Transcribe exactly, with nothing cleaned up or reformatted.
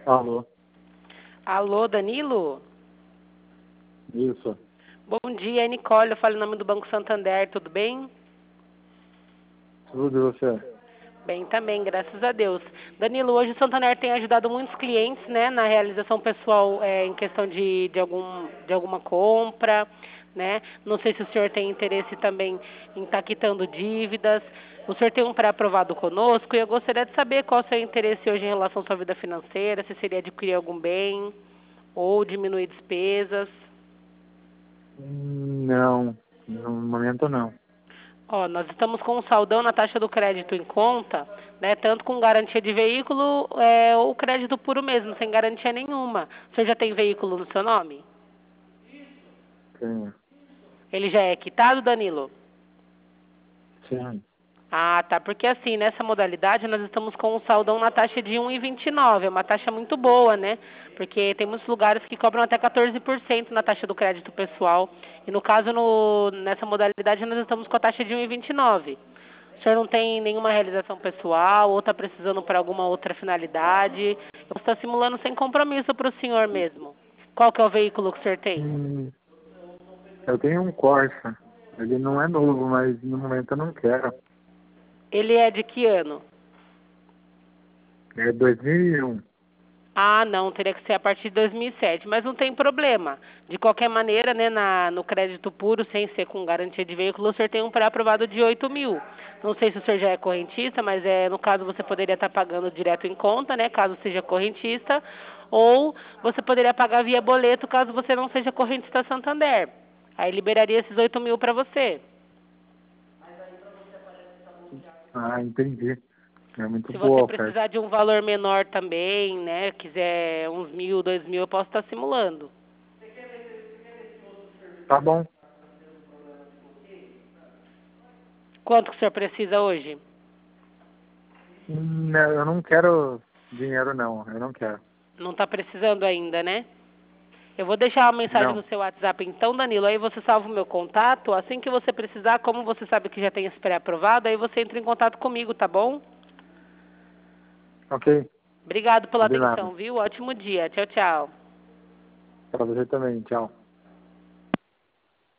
Alô, Alô, Danilo? isso. Bom dia, é Nicole, eu falo em nome do Banco Santander, tudo bem? Tudo e você? Bem também, graças a Deus. Danilo, hoje o Santander tem ajudado muitos clientes, né, na realização pessoal é, em questão de, de, algum, de alguma compra, né? Não sei se o senhor tem interesse também em estar quitando dívidas. O senhor tem um pré-aprovado conosco e eu gostaria de saber qual é o seu interesse hoje em relação à sua vida financeira, se seria adquirir algum bem ou diminuir despesas. Hum, Não, no momento não. Ó, nós estamos com um saldão na taxa do crédito em conta, né? Tanto com garantia de veículo é, ou crédito puro mesmo, sem garantia nenhuma. O senhor já tem veículo no seu nome? Sim, Ele já é quitado, Danilo? sim. Ah, tá. Porque assim, nessa modalidade nós estamos com um saldão na taxa de um vírgula vinte e nove. É uma taxa muito boa, né? Porque tem muitos lugares que cobram até quatorze por cento na taxa do crédito pessoal. E no caso, no, nessa modalidade, nós estamos com a taxa de um vírgula vinte e nove. O senhor não tem nenhuma realização pessoal ou está precisando para alguma outra finalidade? Eu estou simulando sem compromisso para o senhor mesmo. Qual que é o veículo que o senhor tem? Hum, eu tenho um Corsa. Ele não é novo, mas no momento eu não quero. Ele é de que ano? É dois mil e um. Ah, não, teria que ser a partir de dois mil e sete, mas não tem problema. De qualquer maneira, né, na, no crédito puro, sem ser com garantia de veículo, o senhor tem um pré-aprovado de oito mil. Não sei se o senhor já é correntista, mas é, no caso você poderia estar pagando direto em conta, né, caso seja correntista, ou você poderia pagar via boleto, caso você não seja correntista Santander. Aí liberaria esses oito mil para você. Ah, entendi. É muito Se boa você a oferta. precisar de um valor menor também, né, quiser uns mil, dois mil, eu posso estar simulando. Tá bom. Quanto que o senhor precisa hoje? Hum, não, eu não quero dinheiro, não. Eu não quero. Não está precisando ainda, né? Eu vou deixar uma mensagem no Não. seu WhatsApp então, Danilo. Aí você salva o meu contato. Assim que você precisar, como você sabe que já tem esse pré-aprovado, aí você entra em contato comigo, tá bom? Ok. Obrigado pela Combinado. atenção, viu? Ótimo dia. Tchau, tchau. Pra você também. Tchau.